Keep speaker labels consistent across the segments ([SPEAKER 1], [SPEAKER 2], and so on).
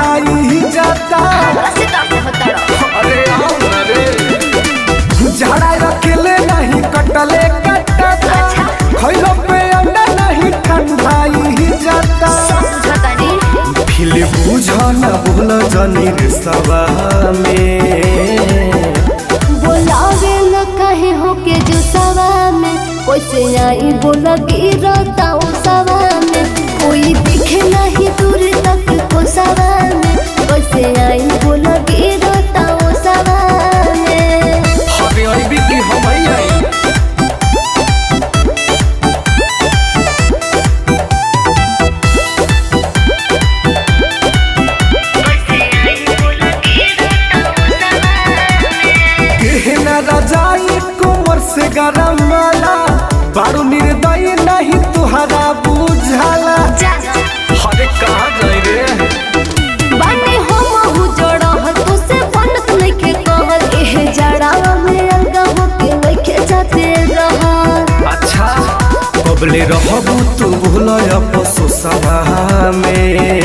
[SPEAKER 1] ठंडाई जाता। अरे आओ ना रे, झाड़ा अकेले नहीं कटले कटता, खइलो पे अंडा नहीं ठंडाई जाता। फिल बुझा न बोल जनी रे सवा में,
[SPEAKER 2] बोलावे न कहे हो के जो सवा में, कैसे आई बोला गिरता ओ सवा में, कोई दिखे नहीं दूर तक को सवा में, कैसे आई बोला गिरता ओ सवा में।
[SPEAKER 1] हमें आई भी की हम आई रजाई कुंवर से गरम वाला, बारू निर्दयी नहीं तुहरा बुझाला। अरे कहाँ जाए रे,
[SPEAKER 2] बाटे हम हु जड़ा तो से बनत लेके कहल एह जड़ा में अलगा होके लेके जाते रहा।
[SPEAKER 1] अच्छा कबले रहबू तू भूलय पशु सभा में,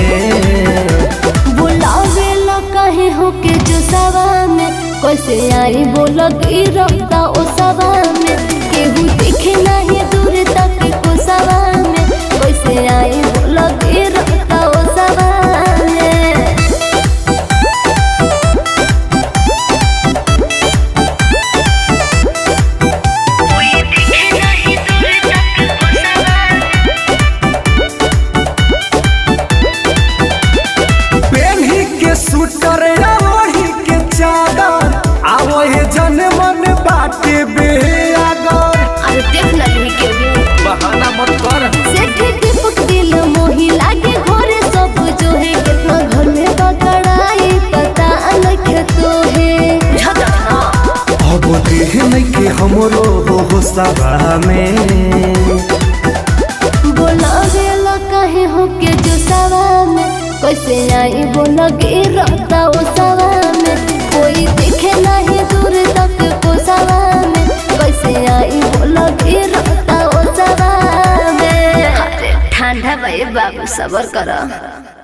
[SPEAKER 2] बुलावे ला कहे हो के जो सवा में, कैसे आई बोला गिरता ओ सवा में, केहू दिखे नहीं दूर तक को सवा में, कैसे आई बोला गिरता ओ सवा में।
[SPEAKER 1] पेन्ही के सूटर ओढ़ी के चादर, आवो हे जन मन बाटे बेअगर।
[SPEAKER 2] अरे देख ना नहीं केहू
[SPEAKER 1] बहाना मत कर,
[SPEAKER 2] सेठ दीपक दिल मोही लागे घरे सब जो है, कितना घर में बकड़ाई पता अलग तो है।
[SPEAKER 1] अब देह नहीं के हमरो हो सभा में,
[SPEAKER 2] बोलावे ला कहे हो के जो सवा में, कैसे आई बोला गिरता ओ सवा में, कोई दिखे नहीं दूर तक को सवा में, कैसे आई बोला गिरता ओ सवा में। अरे ठंडा भाई बाबू सबर करो।